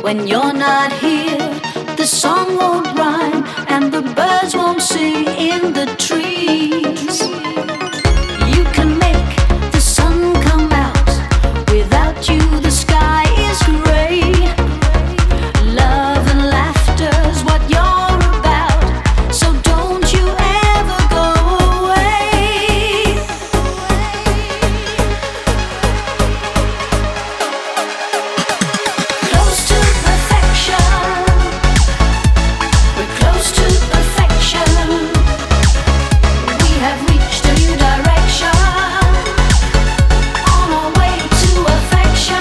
When you're not here, the song won't rhyme and the birds won't sing in the trees. You can make the sun come out. Without you, the sky is gray. Love and laughter's what you're about, so don't you ever go away. Close to perfection, we're close to perfection. We have reached a new direction, on our way to affection.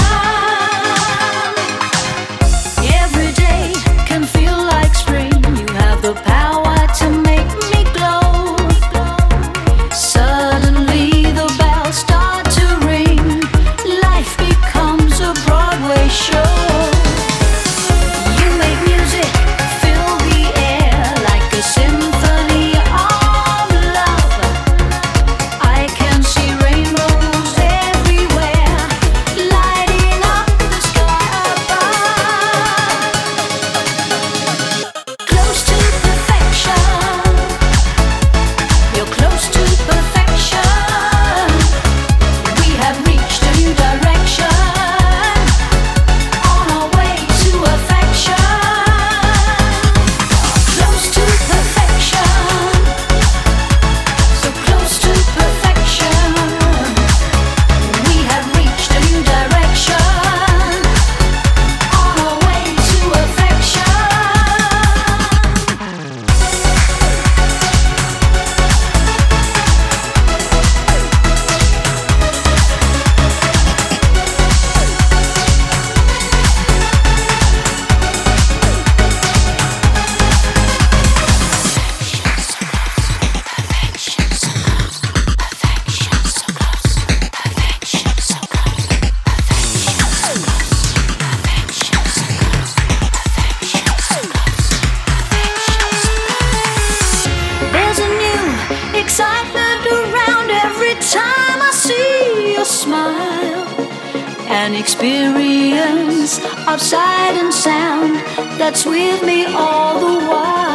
Every day can feel like spring. You have the power to make me glow. Suddenly the bells start to ring. Life becomes a Broadway show. You make music fill the air like a symphony of love. I can see rainbows everywhere, lighting up the sky above. Close to perfection, you're close to perfection. We have reached a new direction, on our way to affection. Close to perfection, so close to perfection. We have reached a new direction, on our way to affection. There's a new excitement around every time I see your smile. An experience of sight and sound that's with me all the while.